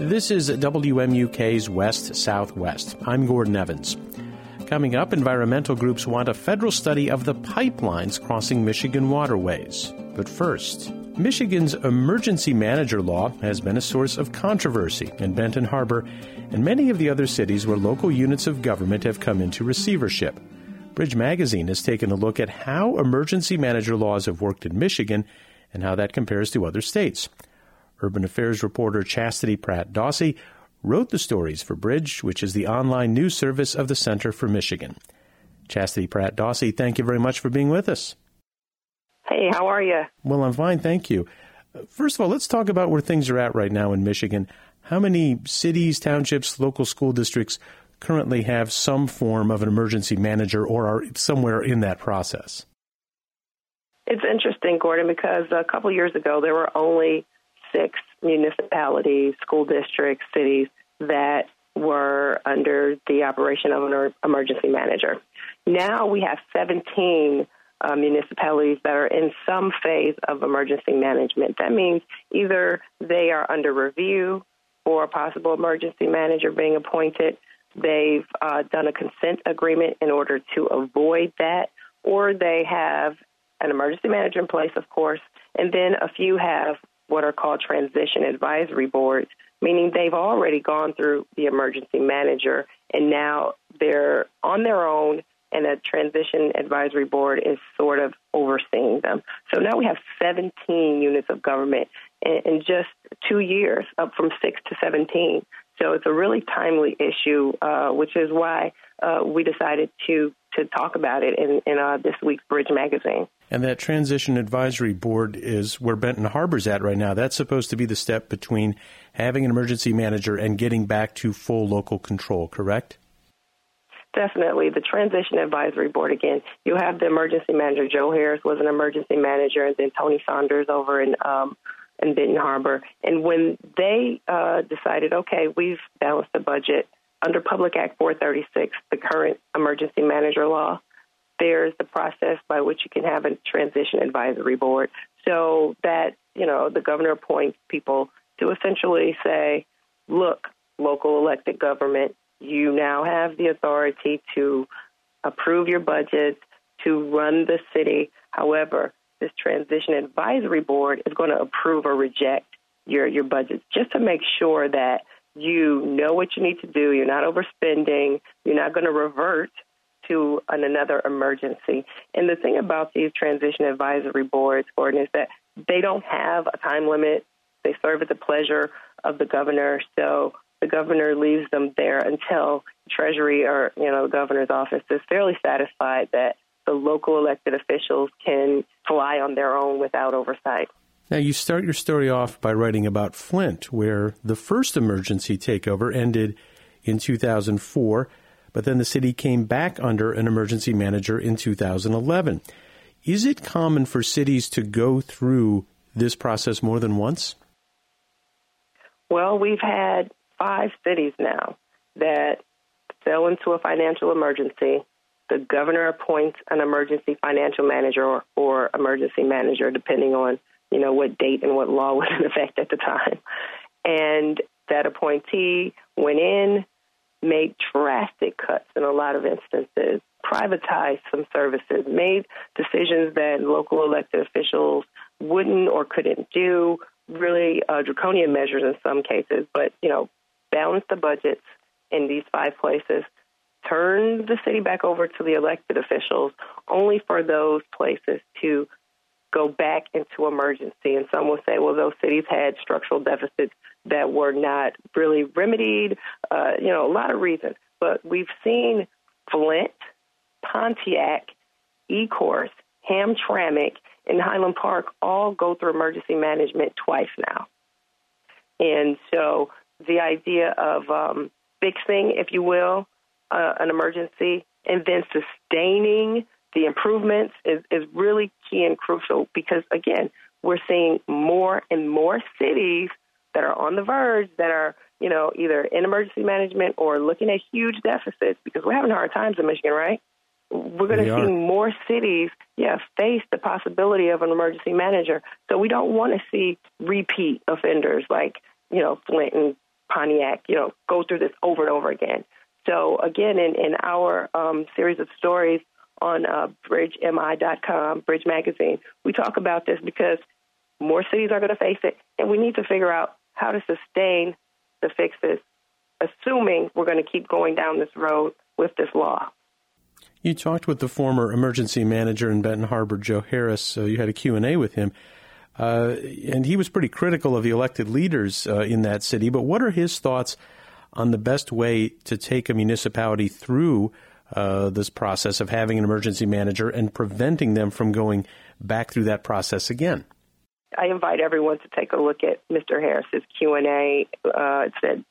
This is WMUK's West Southwest. I'm Gordon Evans. Coming up, environmental groups want a federal study of the pipelines crossing Michigan waterways. But first, Michigan's emergency manager law has been a source of controversy in Benton Harbor and many of the other cities where local units of government have come into receivership. Bridge Magazine has taken a look at how emergency manager laws have worked in Michigan and how that compares to other states. Urban Affairs reporter Chastity Pratt Dawsey wrote the stories for Bridge, which is the online news service of the Center for Michigan. Chastity Pratt Dawsey, thank you very much for being with us. Hey, how are you? Well, I'm fine, thank you. First of all, let's talk about where things are at right now in Michigan. How many cities, townships, local school districts currently have some form of an emergency manager or are somewhere in that process? It's interesting, Gordon, because a couple years ago there were only 6 municipalities, school districts, cities that were under the operation of an emergency manager. Now we have 17 municipalities that are in some phase of emergency management. That means either they are under review for a possible emergency manager being appointed, they've done a consent agreement in order to avoid that, or they have an emergency manager in place, of course, and then a few have what are called transition advisory boards, meaning they've already gone through the emergency manager and now they're on their own and a transition advisory board is sort of overseeing them. So now we have 17 units of government in just 2 years, up from 6 to 17. So it's a really timely issue, which is why we decided to talk about it in this week's Bridge Magazine. And that Transition Advisory Board is where Benton Harbor's at right now. That's supposed to be the step between having an emergency manager and getting back to full local control, correct? Definitely. The Transition Advisory Board, again, you have the emergency manager. Joe Harris was an emergency manager, and then Tony Saunders over in Benton Harbor. And when they decided, okay, we've balanced the budget, under Public Act 436, the current emergency manager law, there's the process by which you can have a transition advisory board so that, the governor appoints people to essentially say, look, local elected government, you now have the authority to approve your budgets, to run the city. However, this transition advisory board is going to approve or reject your budgets just to make sure that you know what you need to do. You're not overspending. You're not going to revert to another emergency. And the thing about these transition advisory boards, Gordon, is that they don't have a time limit. They serve at the pleasure of the governor. So the governor leaves them there until Treasury or, the governor's office is fairly satisfied that the local elected officials can fly on their own without oversight. Now, you start your story off by writing about Flint, where the first emergency takeover ended in 2004, but then the city came back under an emergency manager in 2011. Is it common for cities to go through this process more than once? Well, we've had 5 cities now that fell into a financial emergency. The governor appoints an emergency financial manager or emergency manager, depending on what date and what law was in effect at the time. And that appointee went in, made drastic cuts in a lot of instances, privatized some services, made decisions that local elected officials wouldn't or couldn't do, really draconian measures in some cases, but, balanced the budgets in these 5 places, turned the city back over to the elected officials, only for those places to go back into emergency. And some will say, well, those cities had structural deficits that were not really remedied, a lot of reasons. But we've seen Flint, Pontiac, Ecorse, Hamtramck, and Highland Park all go through emergency management twice now. And so the idea of fixing, if you will, an emergency and then sustaining the improvements is really key and crucial because, again, we're seeing more and more cities that are on the verge that are, either in emergency management or looking at huge deficits because we're having hard times in Michigan, right? We're going to see more cities, face the possibility of an emergency manager. So we don't want to see repeat offenders like, Flint and Pontiac, go through this over and over again. So again, in our series of stories on BridgeMI.com, Bridge Magazine, we talk about this because more cities are going to face it, and we need to figure out how to sustain the fixes, assuming we're going to keep going down this road with this law. You talked with the former emergency manager in Benton Harbor, Joe Harris. You had a Q&A with him, and he was pretty critical of the elected leaders in that city. But what are his thoughts on the best way to take a municipality through this process of having an emergency manager and preventing them from going back through that process again? I invite everyone to take a look at Mr. Harris's Q&A. It's at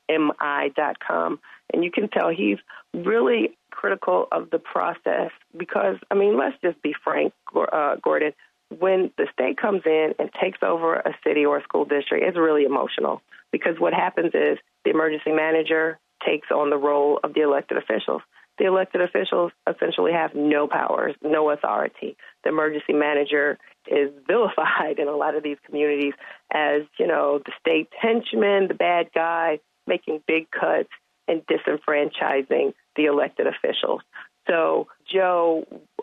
BridgeMI.com. And you can tell he's really critical of the process because, let's just be frank, Gordon. When the state comes in and takes over a city or a school district, it's really emotional because what happens is the emergency manager takes on the role of the elected officials. The elected officials essentially have no powers, no authority. The emergency manager is vilified in a lot of these communities as, the state henchman, the bad guy, making big cuts and disenfranchising the elected officials. So Joe,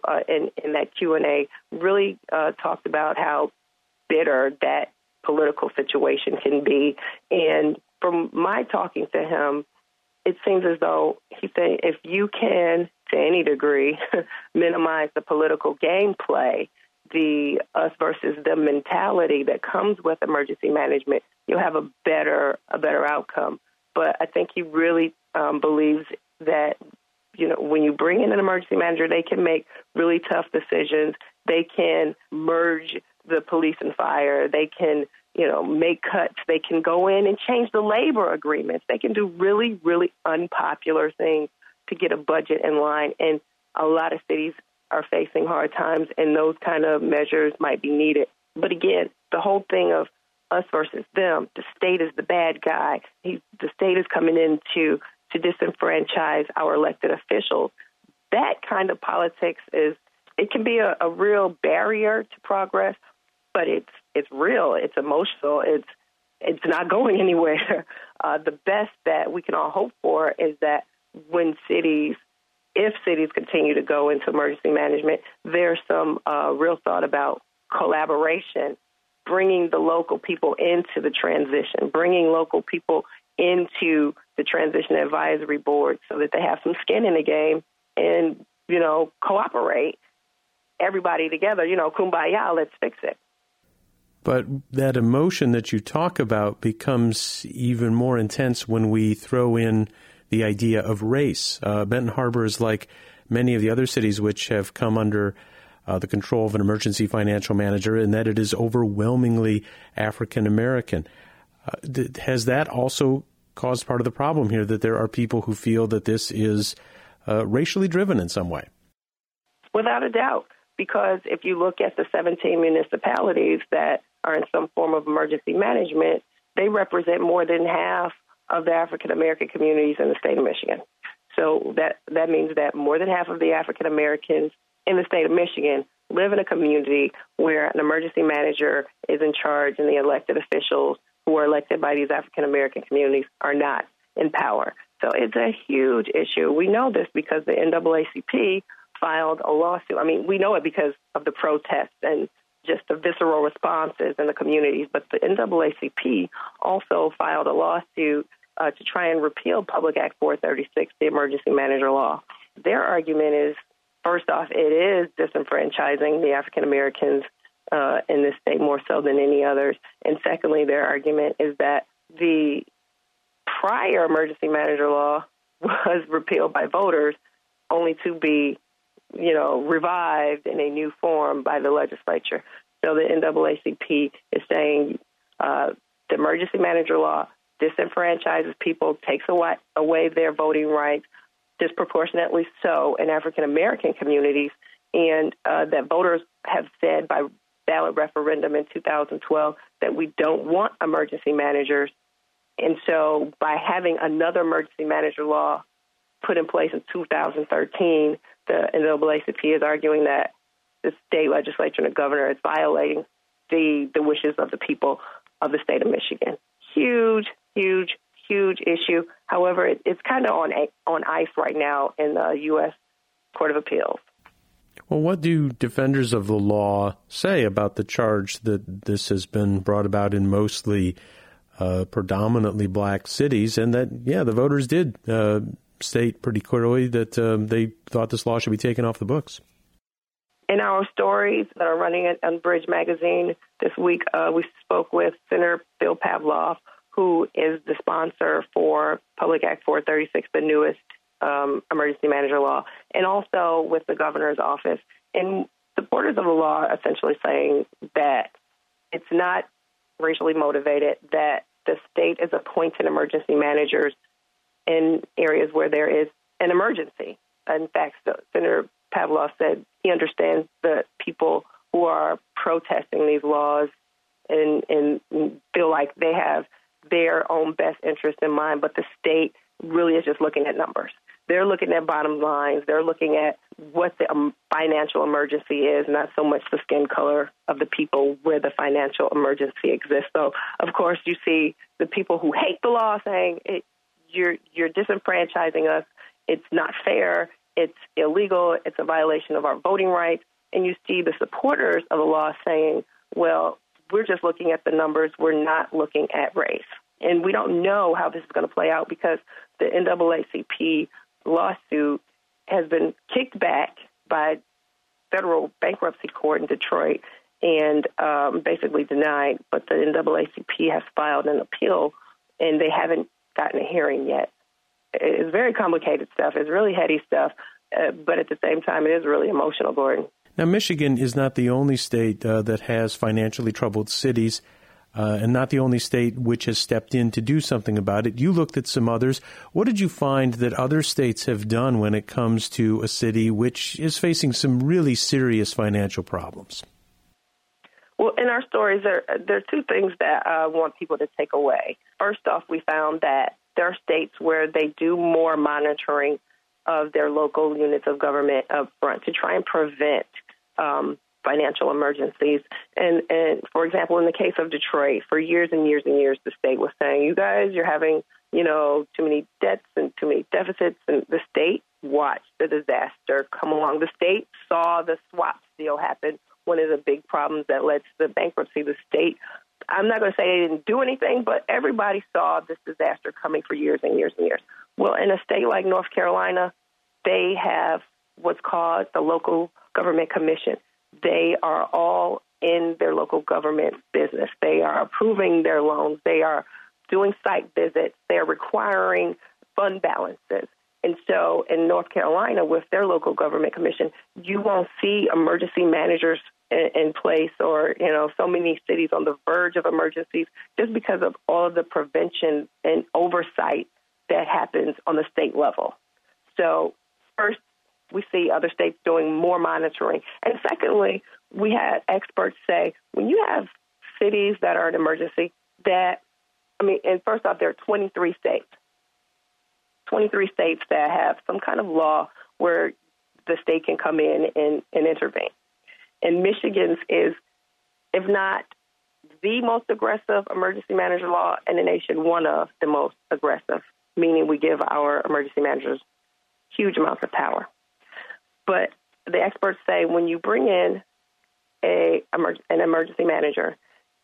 in that Q&A, really talked about how bitter that political situation can be. And from my talking to him, it seems as though he's saying if you can, to any degree, minimize the political gameplay, the us versus them mentality that comes with emergency management, you'll have a better outcome. But I think he really believes that, when you bring in an emergency manager, they can make really tough decisions. They can merge the police and fire. They can make cuts. They can go in and change the labor agreements. They can do really, really unpopular things to get a budget in line. And a lot of cities are facing hard times, and those kind of measures might be needed. But again, the whole thing of us versus them, the state is the bad guy. The state is coming in to disenfranchise our elected officials. That kind of politics it can be a real barrier to progress, but it's real, it's emotional, it's not going anywhere. The best that we can all hope for is that if cities continue to go into emergency management, there's some real thought about collaboration, bringing the local people into the transition, bringing local people into the transition advisory board so that they have some skin in the game and, cooperate, everybody together, kumbaya, let's fix it. But that emotion that you talk about becomes even more intense when we throw in the idea of race. Benton Harbor is like many of the other cities which have come under the control of an emergency financial manager, in that it is overwhelmingly African American. Has that also caused part of the problem here, that there are people who feel that this is racially driven in some way? Without a doubt, because if you look at the 17 municipalities that are in some form of emergency management, they represent more than half of the African American communities in the state of Michigan. So that means that more than half of the African Americans in the state of Michigan live in a community where an emergency manager is in charge and the elected officials who are elected by these African American communities are not in power. So it's a huge issue. We know this because the NAACP filed a lawsuit. We know it because of the protests and just the visceral responses in the communities, but the NAACP also filed a lawsuit to try and repeal Public Act 436, the emergency manager law. Their argument is, first off, it is disenfranchising the African Americans in this state more so than any others. And secondly, their argument is that the prior emergency manager law was repealed by voters only to be, revived in a new form by the legislature. So the NAACP is saying the emergency manager law disenfranchises people, takes away their voting rights, disproportionately so in African-American communities, and that voters have said by ballot referendum in 2012 that we don't want emergency managers. And so by having another emergency manager law put in place in 2013, the NAACP is arguing that the state legislature and the governor is violating the wishes of the people of the state of Michigan. Huge, huge, huge issue. However, it's kind of on ice right now in the U.S. Court of Appeals. Well, what do defenders of the law say about the charge that this has been brought about in mostly predominantly black cities, and that, the voters did state pretty clearly that they thought this law should be taken off the books? In our stories that are running on Bridge Magazine this week, we spoke with Senator Bill Pavlov, who is the sponsor for Public Act 436, the newest emergency manager law, and also with the governor's office. And supporters of the law are essentially saying that it's not racially motivated, that the state is appointing emergency managers in areas where there is an emergency. In fact, Senator Pavlov said he understands the people who are protesting these laws and feel like they have their own best interest in mind, but the state really is just looking at numbers. They're looking at bottom lines. They're looking at what the financial emergency is, not so much the skin color of the people where the financial emergency exists. So, of course, you see the people who hate the law saying, you're disenfranchising us. It's not fair. It's illegal. It's a violation of our voting rights. And you see the supporters of the law saying, well, we're just looking at the numbers. We're not looking at race. And we don't know how this is going to play out because the NAACP lawsuit has been kicked back by federal bankruptcy court in Detroit and basically denied. But the NAACP has filed an appeal, and they haven't gotten a hearing yet. It's very complicated stuff. It's really heady stuff, but at the same time, it is really emotional, Gordon. Now, Michigan is not the only state that has financially troubled cities, and not the only state which has stepped in to do something about it. You looked at some others. What did you find that other states have done when it comes to a city which is facing some really serious financial problems? Well, in our stories, there are two things that I want people to take away. First off, we found that there are states where they do more monitoring of their local units of government up front to try and prevent financial emergencies. And for example, in the case of Detroit, for years and years and years, the state was saying, you guys, you're having, too many debts and too many deficits. And the state watched the disaster come along. The state saw the swap deal happen, one of the big problems that led to the bankruptcy of the state. I'm not going to say they didn't do anything, but everybody saw this disaster coming for years and years and years. Well, in a state like North Carolina, they have what's called the Local Government Commission. They are all in their local government business. They are approving their loans. They are doing site visits. They're requiring fund balances. And so in North Carolina, with their local government commission, you won't see emergency managers in place or, so many cities on the verge of emergencies just because of all of the prevention and oversight that happens on the state level. So first, we see other states doing more monitoring. And secondly, we had experts say when you have cities that are in emergency and first off, there are 23 states. 23 states that have some kind of law where the state can come in and intervene. And Michigan's is, if not the most aggressive emergency manager law in the nation, one of the most aggressive, meaning we give our emergency managers huge amounts of power. But the experts say when you bring in an emergency manager,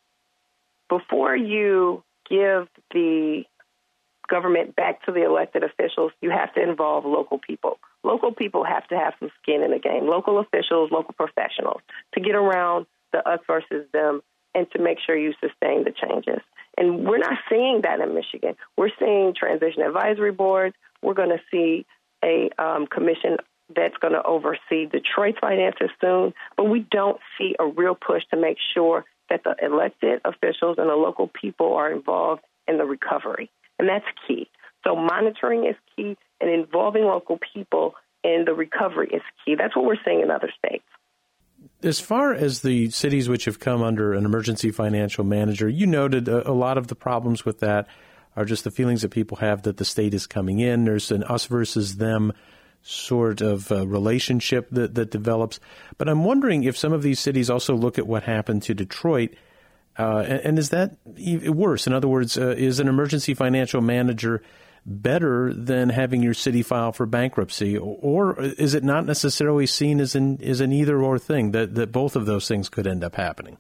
before you give the government back to the elected officials, you have to involve local people. Local people have to have some skin in the game, local officials, local professionals, to get around the us versus them and to make sure you sustain the changes. And we're not seeing that in Michigan. We're seeing transition advisory boards. We're going to see a commission that's going to oversee Detroit's finances soon, but we don't see a real push to make sure that the elected officials and the local people are involved in the recovery. And that's key. So monitoring is key, and involving local people in the recovery is key. That's what we're seeing in other states. As far as the cities which have come under an emergency financial manager, you noted a lot of the problems with that are just the feelings that people have that the state is coming in. There's an us versus them sort of relationship that develops. But I'm wondering if some of these cities also look at what happened to Detroit And is that worse? In other words, is an emergency financial manager better than having your city file for bankruptcy, or is it not necessarily seen as an either-or thing, that both of those things could end up happening?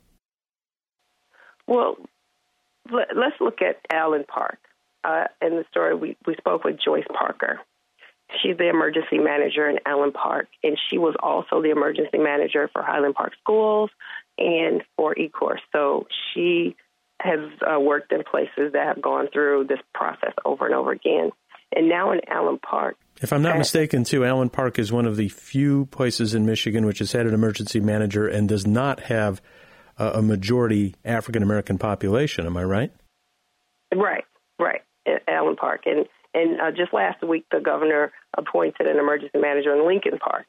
Well, let's look at Allen Park. In the story, we spoke with Joyce Parker. She's the emergency manager in Allen Park, and she was also the emergency manager for Highland Park Schools and for eCourse. So she has worked in places that have gone through this process over and over again. And now in Allen Park. If I'm not mistaken, too, Allen Park is one of the few places in Michigan which has had an emergency manager and does not have a majority African-American population. Am I right? Right. Allen Park. And just last week, the governor appointed an emergency manager in Lincoln Park.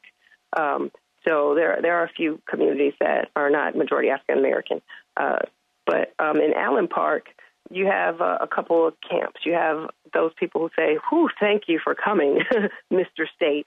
So there are a few communities that are not majority African-American. But in Allen Park, you have a couple of camps. You have those people who say, thank you for coming, Mr. State,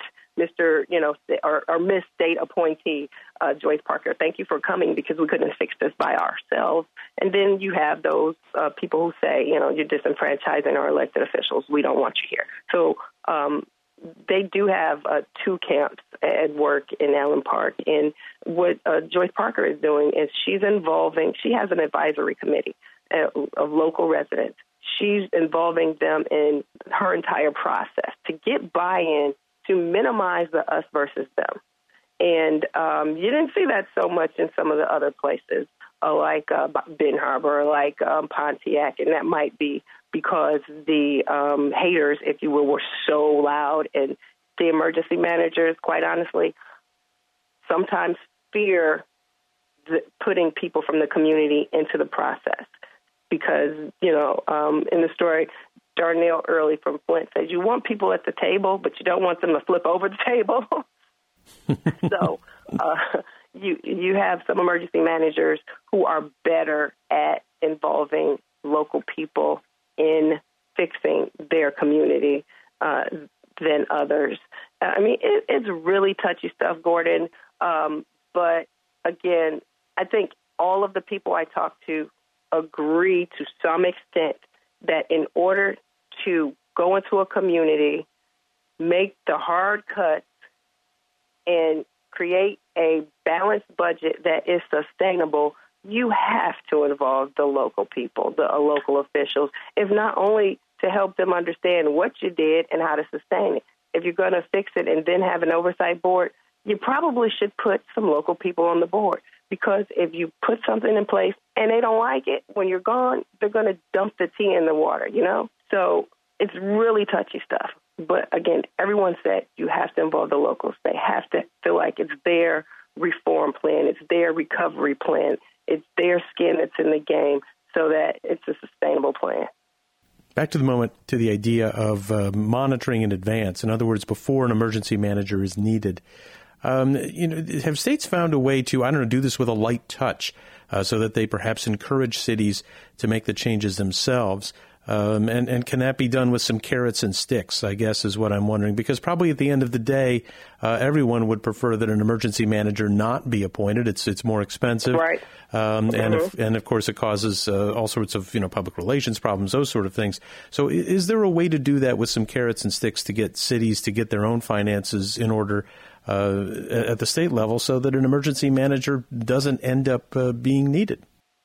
or Miss State appointee, Joyce Parker. Thank you for coming because we couldn't fix this by ourselves. And then you have those people who say, you're disenfranchising our elected officials. We don't want you here. So they do have two camps at work in Allen Park. And what Joyce Parker is doing is she has an advisory committee of local residents. She's involving them in her entire process to get buy-in to minimize the us versus them. And you didn't see that so much in some of the other places, like Ben Harbor, like Pontiac, and that might be because the haters, if you will, were so loud, and the emergency managers, quite honestly, sometimes fear putting people from the community into the process because, in the story, Darnell Early from Flint says, you want people at the table, but you don't want them to flip over the table. So you have some emergency managers who are better at involving local people in fixing their community than others. I mean, it's really touchy stuff, Gordon. But again, I think all of the people I talk to agree to some extent that in order to go into a community, make the hard cuts, and create a balanced budget that is sustainable, you have to involve the local people, the local officials, if not only to help them understand what you did and how to sustain it. If you're going to fix it and then have an oversight board, you probably should put some local people on the board, because if you put something in place and they don't like it, when you're gone, they're going to dump the tea in the water, So it's really touchy stuff. But again, everyone said you have to involve the locals. They have to feel like it's their reform plan, it's their recovery plan, it's their skin that's in the game, so that it's a sustainable plan. Back to the idea of monitoring in advance. In other words, before an emergency manager is needed. Have states found a way to, do this with a light touch so that they perhaps encourage cities to make the changes themselves? And can that be done with some carrots and sticks, I guess, is what I'm wondering? Because probably at the end of the day, everyone would prefer that an emergency manager not be appointed. It's more expensive. Right. And of course, it causes all sorts of, public relations problems, those sort of things. So is there a way to do that with some carrots and sticks to get cities to get their own finances in order at the state level so that an emergency manager doesn't end up being needed?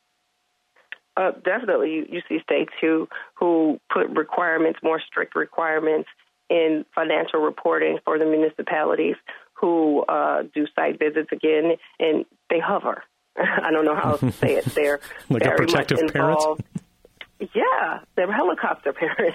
Definitely. You see states who put requirements, more strict requirements in financial reporting for the municipalities, who do site visits again, and they hover. I don't know how else to say it. They're like very a protective much involved. Parent? Yeah, they're helicopter parents.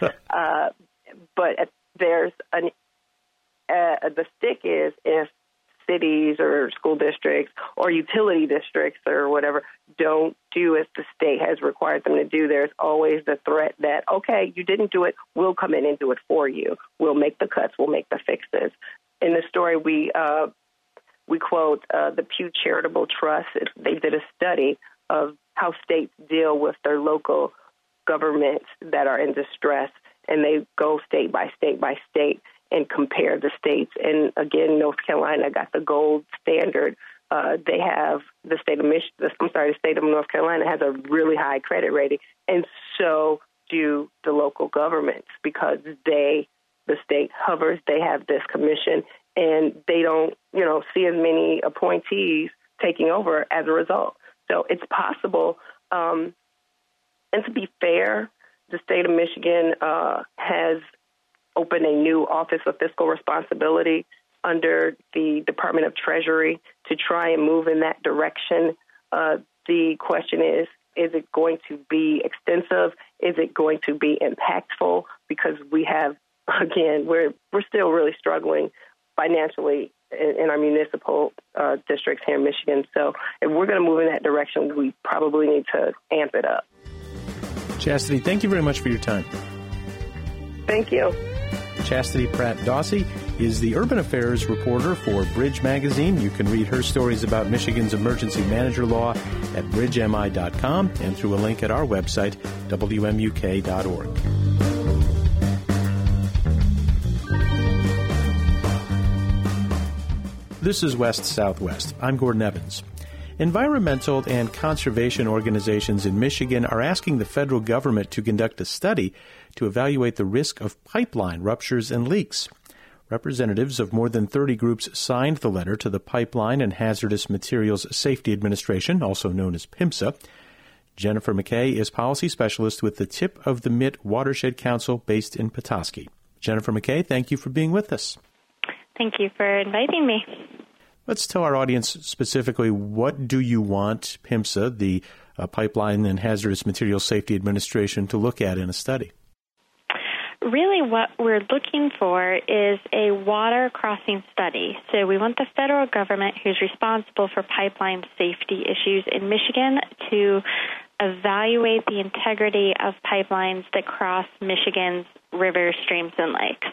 But there's the stick is if cities or school districts or utility districts or whatever don't do as the state has required them to do, there's always the threat that, okay, you didn't do it, we'll come in and do it for you. We'll make the cuts, we'll make the fixes. In the story, we quote the Pew Charitable Trust. They did a study of how states deal with their local governments that are in distress, and they go state by state by state and compare the states. And again, North Carolina got the gold standard they have the state of North Carolina has a really high credit rating, and so do the local governments because the state hovers. They have this commission, and they don't, see as many appointees taking over as a result. So it's possible. And to be fair, the state of Michigan has opened a new Office of Fiscal Responsibility under the Department of Treasury to try and move in that direction. The question is it going to be extensive? Is it going to be impactful? Because we have, again, we're still really struggling financially in our municipal districts here in Michigan. So if we're going to move in that direction, we probably need to amp it up. Chastity, thank you very much for your time. Thank you. Chastity Pratt Dawsey is the urban affairs reporter for Bridge Magazine. You can read her stories about Michigan's emergency manager law at bridgemi.com and through a link at our website, wmuk.org. This is West Southwest. I'm Gordon Evans. Environmental and conservation organizations in Michigan are asking the federal government to conduct a study to evaluate the risk of pipeline ruptures and leaks. Representatives of more than 30 groups signed the letter to the Pipeline and Hazardous Materials Safety Administration, also known as PHMSA. Jennifer McKay is policy specialist with the Tip of the Mitt Watershed Council based in Petoskey. Jennifer McKay, thank you for being with us. Thank you for inviting me. Let's tell our audience specifically, what do you want PHMSA, the Pipeline and Hazardous Materials Safety Administration, to look at in a study? Really what we're looking for is a water crossing study. So we want the federal government, who's responsible for pipeline safety issues in Michigan, to evaluate the integrity of pipelines that cross Michigan's rivers, streams, and lakes.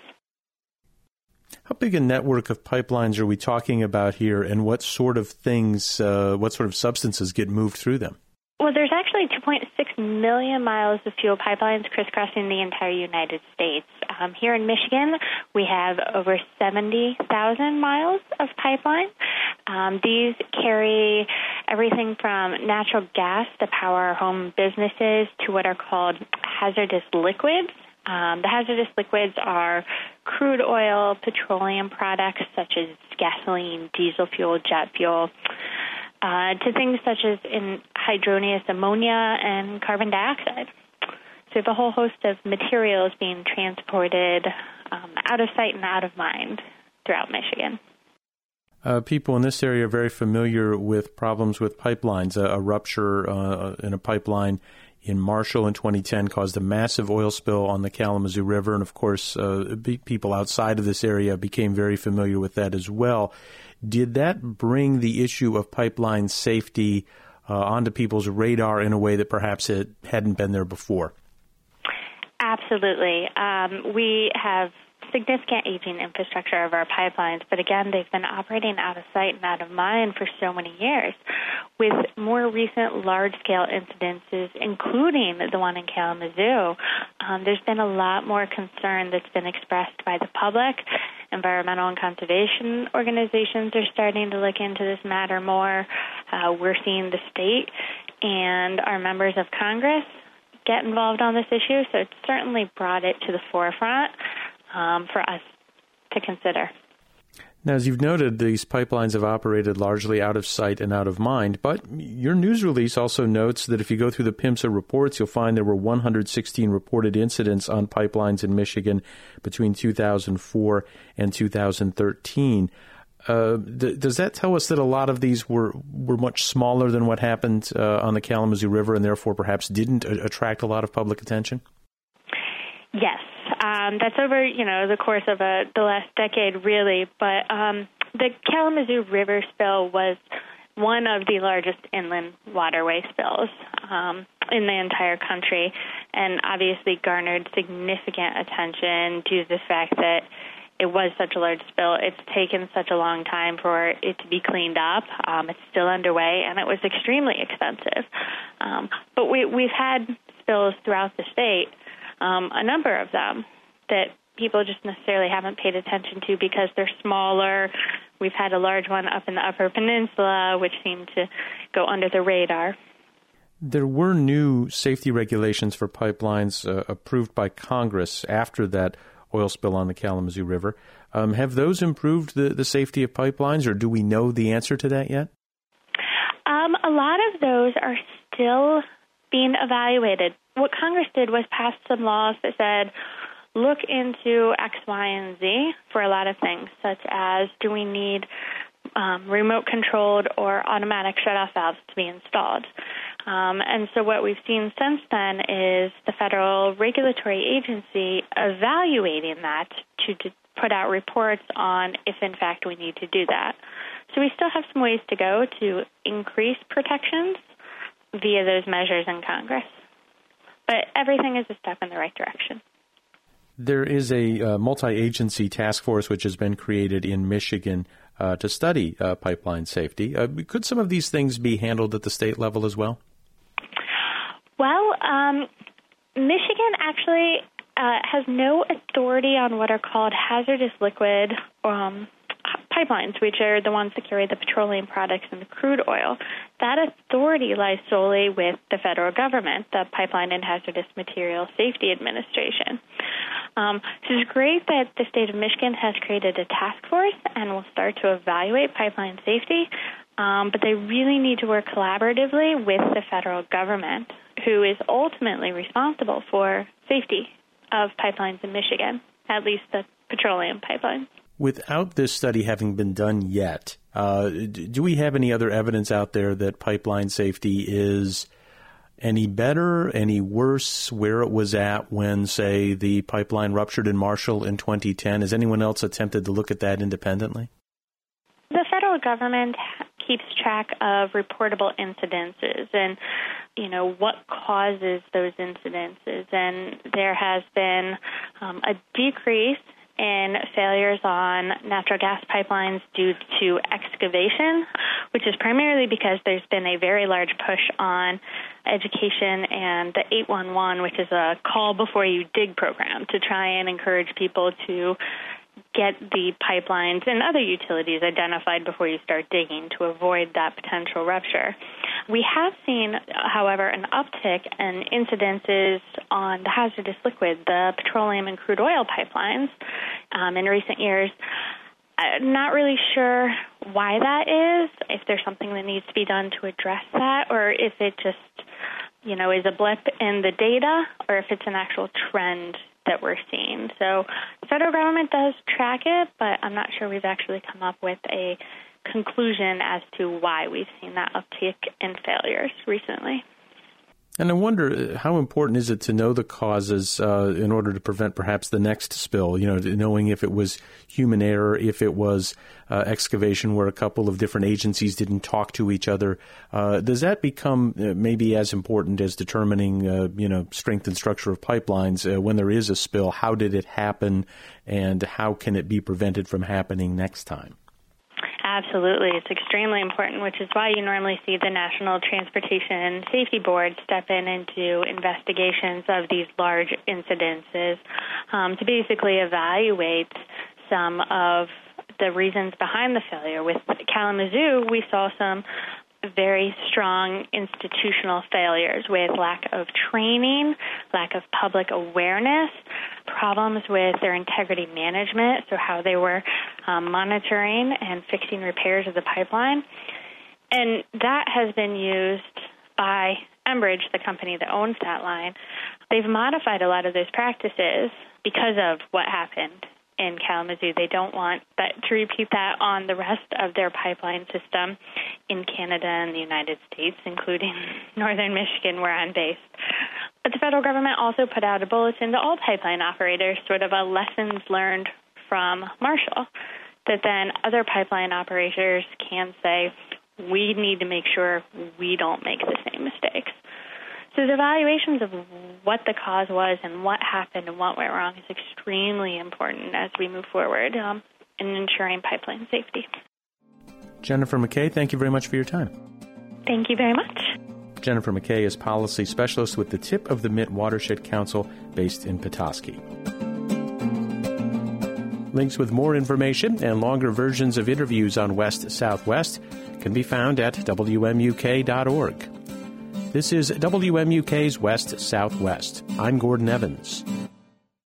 How big a network of pipelines are we talking about here, and what sort of things, what sort of substances get moved through them? Well, there's actually 2.6 million miles of fuel pipelines crisscrossing the entire United States. Here in Michigan, we have over 70,000 miles of pipeline. These carry everything from natural gas to power our home businesses to what are called hazardous liquids. The hazardous liquids are crude oil, petroleum products such as gasoline, diesel fuel, jet fuel, to things such as hydrogenous ammonia and carbon dioxide. So we have a whole host of materials being transported out of sight and out of mind throughout Michigan. People in this area are very familiar with problems with pipelines. A rupture in a pipeline in Marshall in 2010 caused a massive oil spill on the Kalamazoo River, and of course, people outside of this area became very familiar with that as well. Did that bring the issue of pipeline safety onto people's radar in a way that perhaps it hadn't been there before? Absolutely. We have significant aging infrastructure of our pipelines, but again, they've been operating out of sight and out of mind for so many years. With more recent large-scale incidences, including the one in Kalamazoo, there's been a lot more concern that's been expressed by the public. Environmental and conservation organizations are starting to look into this matter more. We're seeing the state and our members of Congress get involved on this issue, so it's certainly brought it to the forefront for us to consider. Now, as you've noted, these pipelines have operated largely out of sight and out of mind, but your news release also notes that if you go through the PHMSA reports, you'll find there were 116 reported incidents on pipelines in Michigan between 2004 and 2013. Does that tell us that a lot of these were much smaller than what happened on the Kalamazoo River and therefore perhaps didn't attract a lot of public attention? Yes. That's over, the course of the last decade, really. But the Kalamazoo River spill was one of the largest inland waterway spills in the entire country, and obviously garnered significant attention due to the fact that it was such a large spill. It's taken such a long time for it to be cleaned up. It's still underway, and it was extremely expensive. But we've had spills throughout the state, a number of them, that people just necessarily haven't paid attention to because they're smaller. we've had a large one up in the Upper Peninsula, which seemed to go under the radar. There were new safety regulations for pipelines approved by Congress after that oil spill on the Kalamazoo River. Have those improved the safety of pipelines, or do we know the answer to that yet? A lot of those are still being evaluated. What Congress did was pass some laws that said, look into X, Y, and Z for a lot of things, such as do we need remote-controlled or automatic shutoff valves to be installed. And so what we've seen since then is the federal regulatory agency evaluating that to put out reports on if, in fact, we need to do that. So we still have some ways to go to increase protections via those measures in Congress. But everything is a step in the right direction. There is a multi-agency task force which has been created in Michigan to study pipeline safety. Could some of these things be handled at the state level as well? Well, Michigan actually has no authority on what are called hazardous liquid pipelines, which are the ones that carry the petroleum products and the crude oil. That authority lies solely with the federal government, the Pipeline and Hazardous Materials Safety Administration. So it's great that the state of Michigan has created a task force and will start to evaluate pipeline safety, but they really need to work collaboratively with the federal government, who is ultimately responsible for safety of pipelines in Michigan, at least the petroleum pipelines. Without this study having been done yet, do we have any other evidence out there that pipeline safety is any better, any worse, where it was at when, say, the pipeline ruptured in Marshall in 2010? Has anyone else attempted to look at that independently? The federal government keeps track of reportable incidences and, what causes those incidences. And there has been a decrease in failures on natural gas pipelines due to excavation, which is primarily because there's been a very large push on education and the 811, which is a call before you dig program to try and encourage people to get the pipelines and other utilities identified before you start digging to avoid that potential rupture. We have seen, however, an uptick in incidences on the hazardous liquid, the petroleum and crude oil pipelines in recent years. Not really sure why that is, if there's something that needs to be done to address that, or if it just, is a blip in the data, or if it's an actual trend that we're seeing. So the federal government does track it, but I'm not sure we've actually come up with a conclusion as to why we've seen that uptick in failures recently. And I wonder, how important is it to know the causes in order to prevent perhaps the next spill, knowing if it was human error, if it was excavation where a couple of different agencies didn't talk to each other. Does that become maybe as important as determining, strength and structure of pipelines when there is a spill? How did it happen, and how can it be prevented from happening next time? Absolutely. It's extremely important, which is why you normally see the National Transportation Safety Board step in and do investigations of these large incidences to basically evaluate some of the reasons behind the failure. With Kalamazoo, we saw some very strong institutional failures with lack of training, lack of public awareness, problems with their integrity management, so how they were monitoring and fixing repairs of the pipeline. And that has been used by Enbridge, the company that owns that line. They've modified a lot of those practices because of what happened in Kalamazoo. They don't want that to repeat that on the rest of their pipeline system in Canada and the United States, including northern Michigan, where I'm based. But the federal government also put out a bulletin to all pipeline operators, sort of a lessons learned from Marshall, that then other pipeline operators can say, we need to make sure we don't make the same mistakes. So the evaluations of what the cause was and what happened and what went wrong is extremely important as we move forward in ensuring pipeline safety. Jennifer McKay, thank you very much for your time. Thank you very much. Jennifer McKay is Policy Specialist with the Tip of the Mitt Watershed Council based in Petoskey. Links with more information and longer versions of interviews on West Southwest can be found at WMUK.org. This is WMUK's West Southwest. I'm Gordon Evans.